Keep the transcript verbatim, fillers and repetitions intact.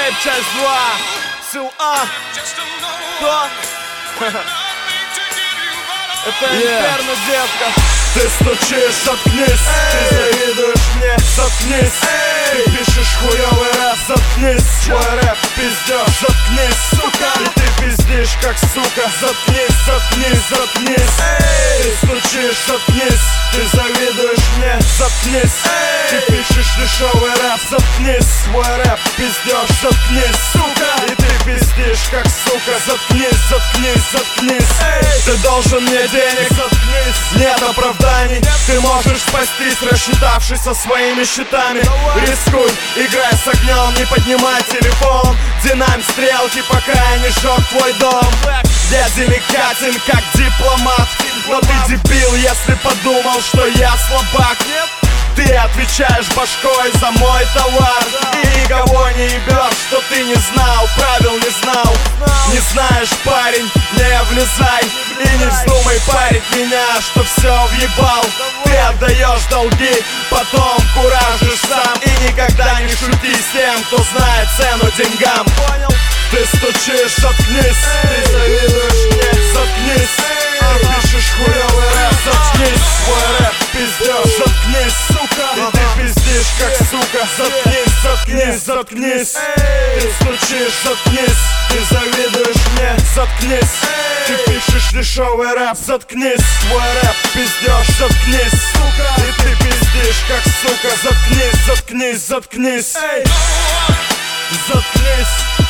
Рэп, часть два. Сил А. Кто? Это Инферно, детка. Ты стучишь, заткнись. Ты завидуешь мне, заткнись. Ты пишешь хуёвый рэп, заткнись. Свой рэп пиздёшь, заткнись, сука. И ты пиздишь, как сука. Заткнись, заткнись, заткнись. Ты стучишь, заткнись. Ты завидуешь мне, заткнись. Ты пишешь дешевый рэп, заткнись. Свой рэп пиздёшь, заткнись, сука. И ты пиздишь, как сука. Заткнись, заткнись, заткнись. Ты должен мне денег, заткнись. Нет оправданий. Ты можешь спастись, рассчитавшись со своими счетами. Рискуй, играй с огнем, не поднимай телефон. Динамь стрелки, пока я не сжег твой дом. Я деликатен, как дипломат. Но ты дебил, если подумал, что я слабак. Ты отвечаешь башкой за мой товар. И никого не ебешь, что ты не знал, правил не знал. Не знаешь, парень, не влезай. И не вздумай парить меня, что все въебал. Ты отдаешь долги, потом куражишь сам. И никогда не шути с тем, кто знает цену деньгам. Ты стучишь, заткнись. Ты завидуешь мне, заткнись. Ты пишешь хуёвый рэп, заткнись. Свой рэп пиздёшь, заткнись, сука. И ты пиздишь, как сука. Заткнись, заткнись, заткнись. Ты стучишь, заткнись. Ты завидуешь мне, заткнись. Ты пишешь дешевый рэп, заткнись. Свой рэп пиздёшь, заткнись, сука. И ты пиздишь, как сука. Заткнись, заткнись, заткнись. Заткнись.